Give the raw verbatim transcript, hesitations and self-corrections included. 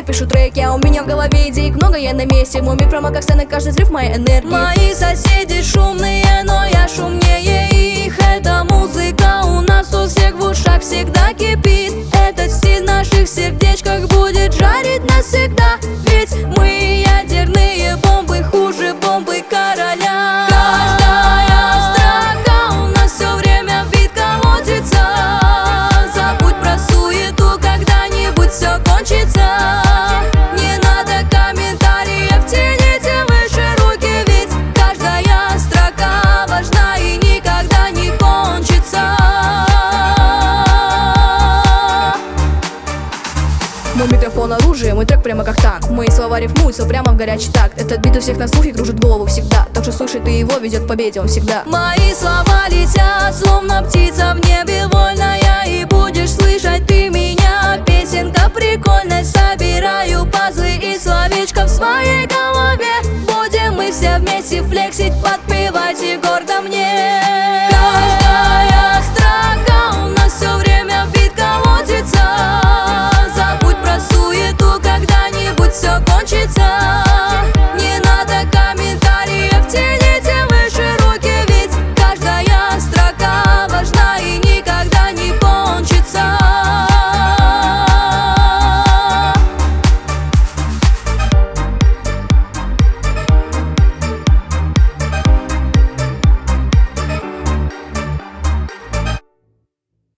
пишу треки, а у меня в голове идей много, я на месте. Мой мир прямо как сцена, каждый взрыв моей энергии. Мои соседи шумные, но я шумнее их. Эта музыка у нас у всех в ушах всегда кипит. Этот стиль в наших сердечках будет жарить нас всегда. Ведь мы ядерные бомбы, хуже бомбы короля. Каждая строка у нас все время в бит колотится. Забудь про суету, когда-нибудь все кончится. Не надо комментариев, тяните выше руки, ведь каждая строка важна и никогда не кончится. Мой микрофон оружие, мой трек прямо как танк. Мои слова рифмуются прямо в горячий такт. Этот бит у всех на слухе кружит голову всегда. Так что слушай ты его, ведет к победе он всегда. Мои слова летят, словно птица в небе вольная. И будешь слышать ты меня, песенка прикольная. Собираю пазлы и словечко в своей голове. Будем мы все вместе флексить, подпевать и гордо мне. Каждая строка у нас все время в бит колотится. Забудь про суету, когда-нибудь все кончится.